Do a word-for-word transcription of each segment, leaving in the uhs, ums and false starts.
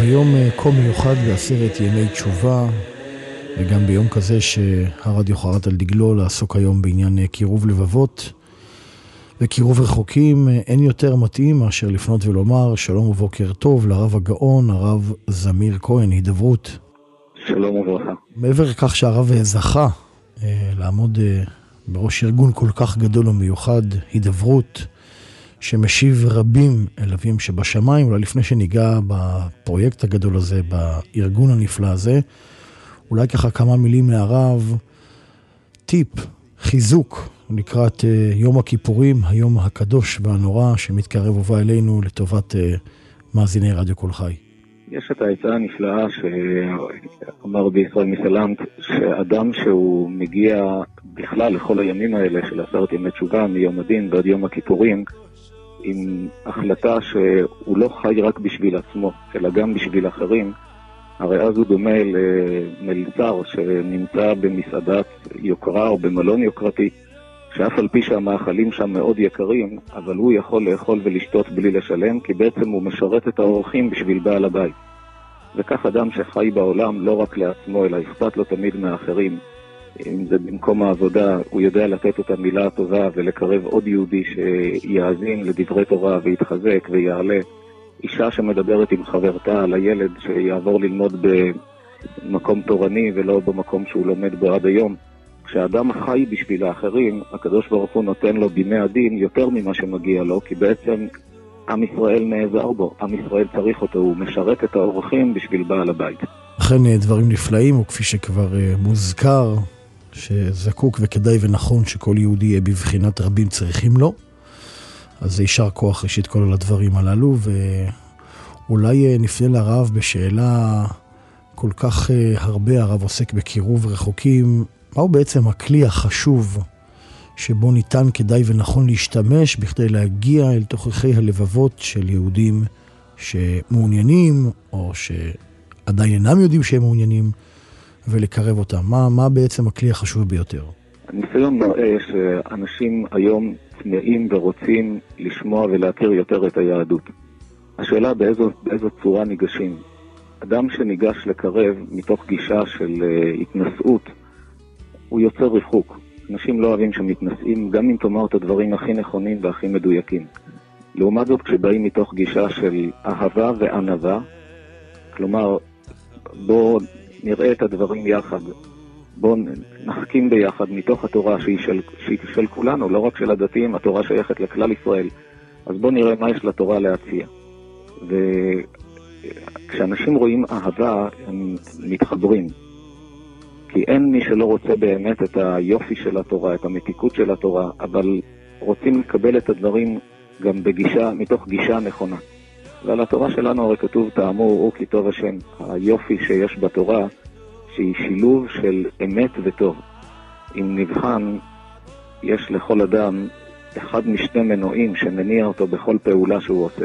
וביום כה מיוחד בעשרת ימי תשובה, וגם ביום כזה שהרדיו חרת על דגלו לעסוק היום בעניין קירוב לבבות וקירוב רחוקים, אין יותר מתאים מאשר לפנות ולומר שלום ובוקר טוב לרב הגאון, הרב זמיר כהן, הידברות. שלום וברכה. מעבר לכך שהרב זכה לעמוד בראש ארגון כל כך גדול ומיוחד, הידברות, שמשיב רבים אל אביהם שבשמיים, אולי לפני שניגע בפרויקט הגדול הזה, בארגון הנפלא הזה, אולי ככה כמה מילים מהרב, טיפ, חיזוק, לקראת יום הכיפורים, היום הקדוש והנורא שמתקרב ובא אלינו לטובת מאזיני רדיו כל חי. יש את העצה הנפלאה שאמר בישראל מסלנט, שאדם שהוא מגיע בכלל לכל הימים האלה של עשרת ימי תשובה, מיום הדין ועד יום הכיפורים, עם החלטה שהוא לא חי רק בשביל עצמו, אלא גם בשביל אחרים, הרי אז הוא דומה למלצר שנמצא במסעדת יוקרה או במלון יוקרתי, שאף על פי שהמאכלים שם מאוד יקרים, אבל הוא יכול לאכול ולשתות בלי לשלם, כי בעצם הוא משרת את האורחים בשביל בעל הבית. וכך אדם שחי בעולם לא רק לעצמו, אלא אכפת לו תמיד מאחרים. אם זה במקום העבודה, הוא יודע לתת את המילה הטובה ולקרב עוד יהודי שיאזין לדברי תורה ויתחזק ויעלה. אישה שמדברת עם חברתה על הילד שיעבור ללמוד במקום תורני ולא במקום שהוא לומד בו עד היום. כשאדם חי בשביל האחרים, הקדוש ברוך הוא נותן לו בימי הדין יותר ממה שמגיע לו, כי בעצם עם ישראל נעזר בו, עם ישראל צריך אותו, הוא משרת את האורחים בשביל בעל הבית. אכן דברים נפלאים, וכפי שכבר מוזכר, שזקוק וכדאי ונכון שכל יהודי יהיה בבחינת רבים צריכים לו, אז זה יישר כוח ראשית כל על הדברים הללו, ואולי נפנה לרב בשאלה כל כך הרבה, הרב עוסק בקירוב רחוקים, מהו בעצם הכלי החשוב שבו ניתן כדאי ונכון להשתמש בכדי להגיע אל תוככי הלבבות של יהודים שמעוניינים או שעדיין אינם יודעים שהם מעוניינים ולקרב אותם? מה, מה בעצם הכלי החשוב ביותר? הניסיון מראה שאנשים היום צמאים ורוצים לשמוע ולהכיר יותר את היהדות. השאלה באיזו, באיזו צורה ניגשים. אדם שניגש לקרב מתוך גישה של uh, התנשאות, הוא יוצר ריחוק. אנשים לא אוהבים שמתנשאים, גם אם תאמר את הדברים הכי נכונים והכי מדויקים. לעומת זאת, כשבאים מתוך גישה של אהבה וענווה, כלומר, בואו נראה את הדברים יחד, בואו נחכים ביחד מתוך התורה שהיא של, שהיא של כולנו, לא רק של הדתיים, התורה שייכת לכלל ישראל. אז בואו נראה מה יש לתורה להציע. וכשאנשים רואים אהבה, הם מתחברים. כי אין מי שלא רוצה באמת את היופי של התורה, את המתיקות של התורה, אבל רוצים לקבל את הדברים גם בגישה, מתוך גישה נכונה. ועל התורה שלנו הרי כתוב תאמרו הוא כי טוב השם. היופי שיש בתורה שהיא שילוב של אמת וטוב. אם נבחן, יש לכל אדם אחד משני מנועים שמניע אותו בכל פעולה שהוא עושה.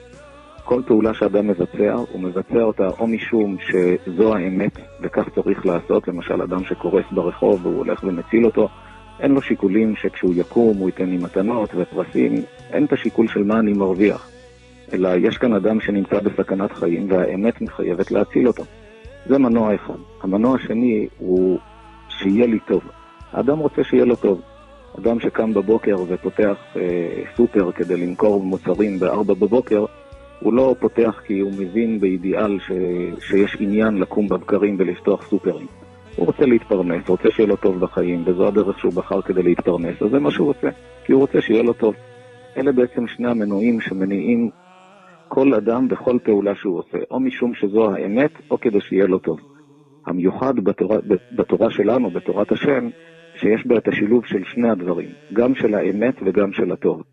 כל פעולה שאדם מבצע, הוא מבצע אותה או משום שזו האמת, וכך צריך לעשות, למשל אדם שקורס ברחוב והוא הולך ומציל אותו, אין לו שיקולים שכשהוא יקום הוא ייתן לי מתנות ופרסים, אין את השיקול של מה אני מרוויח, אלא יש כאן אדם שנמצא בסכנת חיים והאמת מחייבת להציל אותו. זה מנוע אחד. המנוע השני הוא שיהיה לי טוב. האדם רוצה שיהיה לו טוב. אדם שקם בבוקר ופותח אה, סופר כדי למכור מוצרים בארבע בבוקר, הוא לא פותח כי הוא מבין באידיאל ש... שיש עניין לקום בבקרים ולפתוח סופרים. הוא רוצה להתפרנס, רוצה שיהיה לו טוב בחיים, וזו הדרך שהוא בחר כדי להתפרנס, אז זה מה שהוא רוצה, כי הוא רוצה שיהיה לו טוב. אלה בעצם שני המנועים שמניעים כל אדם בכל פעולה שהוא עושה, או משום שזו האמת, או כדי שיהיה לו טוב. המיוחד בתורה, בתורה שלנו, בתורת השם, שיש בה את השילוב של שני הדברים, גם של האמת וגם של הטוב.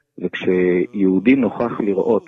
וכשיהודי נוכח לראות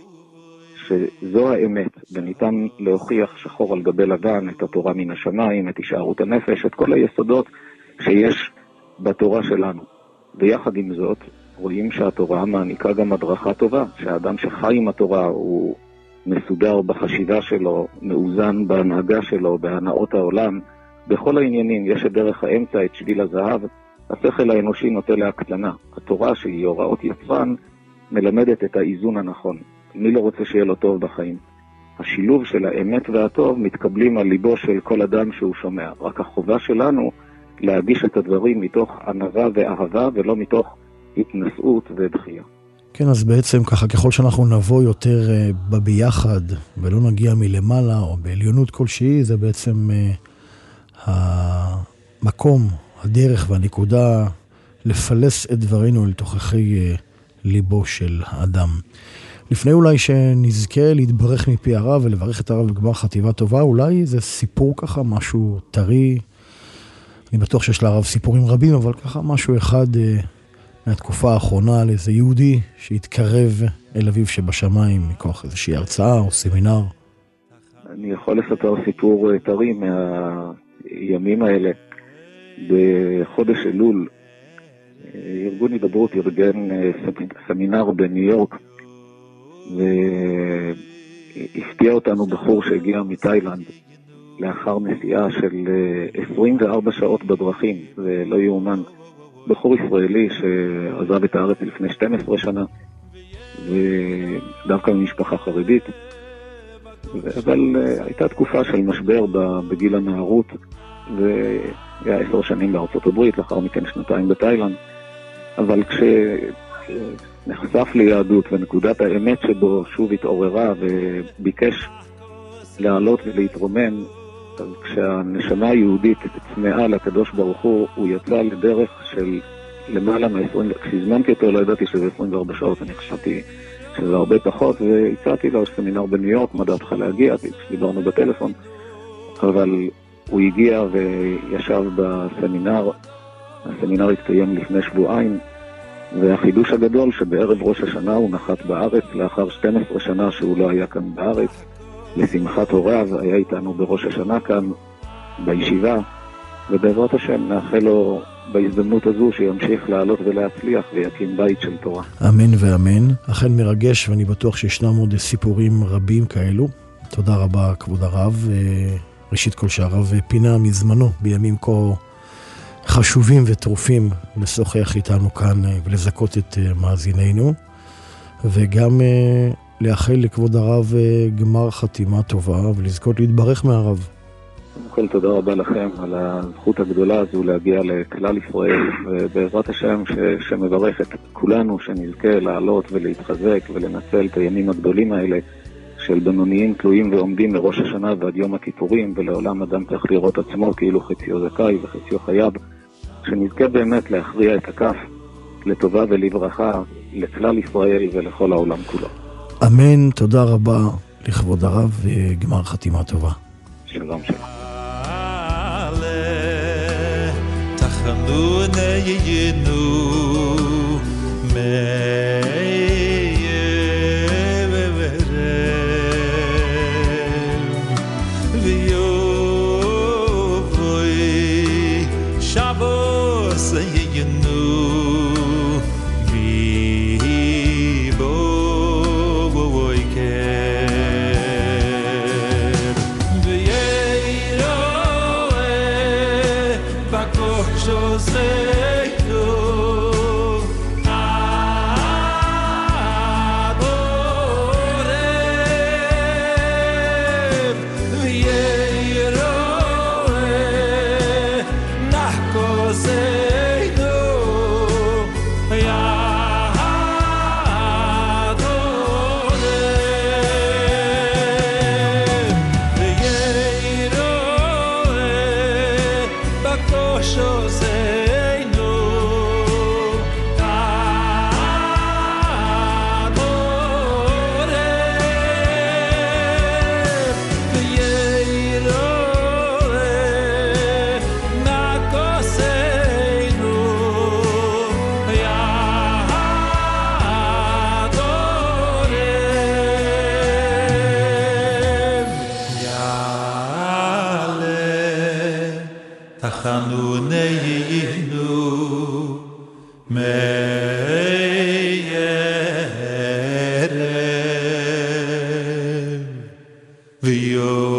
שזו האמת, וניתן להוכיח שחור על גבי לבן את התורה מן השמיים, את הישארות הנפש, את כל היסודות שיש בתורה שלנו. ויחד עם זאת, רואים שהתורה מעניקה גם הדרכה טובה, שהאדם שחי עם התורה הוא מסודר בחשיבה שלו, מאוזן בהנהגה שלו, בהנאות העולם, בכל העניינים. יש את דרך האמצע, את שביל הזהב, השכל האנושי נוטה להקטנה. התורה שהיא הוראות יצרן מלמדת את האיזון הנכון. מי לא רוצה שיהיה לו טוב בחיים? השילוב של האמת והטוב מתקבלים על ליבו של כל אדם שהוא שומע. רק החובה שלנו להגיש את הדברים מתוך ענווה ואהבה ולא מתוך התנשאות ודחייה. כן, אז בעצם ככה ככל שאנחנו נבוא יותר uh, בביחד ולא נגיע מלמעלה או בעליונות כלשהי, זה בעצם uh, המקום, הדרך והנקודה לפלס את דברינו אל תוכחי uh, ליבו של האדם. לפני אולי שנזכה להתברך מפי הרב ולברך את הרב בגמר חטיבה טובה, אולי זה סיפור ככה, משהו טרי. אני בטוח שיש להרב סיפורים רבים, אבל ככה משהו אחד uh, מהתקופה האחרונה על איזה יהודי שהתקרב אל אביו שבשמיים מכוח איזושהי הרצאה או סמינר. אני יכול לספר סיפור טרי מהימים האלה. בחודש אלול, ארגון הידברות ארגן סמינר בניו יורק, והפתיע אותנו בחור שהגיע מתאילנד לאחר נסיעה של עשרים וארבע שעות בדרכים, זה לא יאומן. בחור ישראלי שעזב את הארץ לפני שתים עשרה שנה, ודווקא ממשפחה חרדית, אבל הייתה תקופה של משבר בגיל הנערות, והיה עשר שנים בארצות הברית, לאחר מכן שנתיים בתאילנד. אבל כשנחשף ליהדות ונקודת האמת שבו שוב התעוררה וביקש לעלות ולהתרומם, אז כשהנשמה היהודית צמאה לקדוש ברוך הוא, הוא יצא לדרך של למעלה מ-עשרים, כשהזמנתי אותו לא ידעתי שזה עשרים וארבע שעות, אני חשבתי שזה הרבה פחות, והצעתי לו סמינר בניו יורק, מה דעתך להגיע, דיברנו בטלפון, אבל הוא הגיע וישב בסמינר, הסמינר התקיים לפני שבועיים, והחידוש הגדול שבערב ראש השנה הוא נחת בארץ, לאחר שתים עשרה שנה שהוא לא היה כאן בארץ, לשמחת הוריו, היה איתנו בראש השנה כאן בישיבה, ובעזרת השם נאחל לו בהזדמנות הזו שימשיך לעלות ולהצליח ויקים בית של תורה. אמן ואמן. אכן מרגש, ואני בטוח שישנם עוד סיפורים רבים כאלו. תודה רבה כבוד הרב. ראשית כל שהרב פינה מזמנו בימים כה חשובים וטרופים לשוחח איתנו כאן ולזכות את מאזינינו, וגם לאחל לכבוד הרב גמר חתימה טובה ולזכות להתברך מהרב. קודם כל תודה רבה לכם על הזכות הגדולה הזו להגיע לכלל ישראל, ובעזרת השם ש- שמברך את כולנו שנזכה לעלות ולהתחזק ולנצל את הימים הגדולים האלה של בינוניים תלויים ועומדים מראש השנה ועד יום הכיפורים, ולעולם אדם צריך לראות עצמו כאילו חציו זכאי וחציו חייב, שנזכה באמת להכריע את הכף לטובה ולברכה לכלל ישראל ולכל העולם כולו. אמן, תודה רבה לכבוד הרב וגמר חתימה טובה. שלום שלום.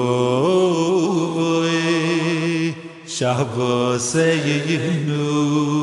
Shabbos Seinu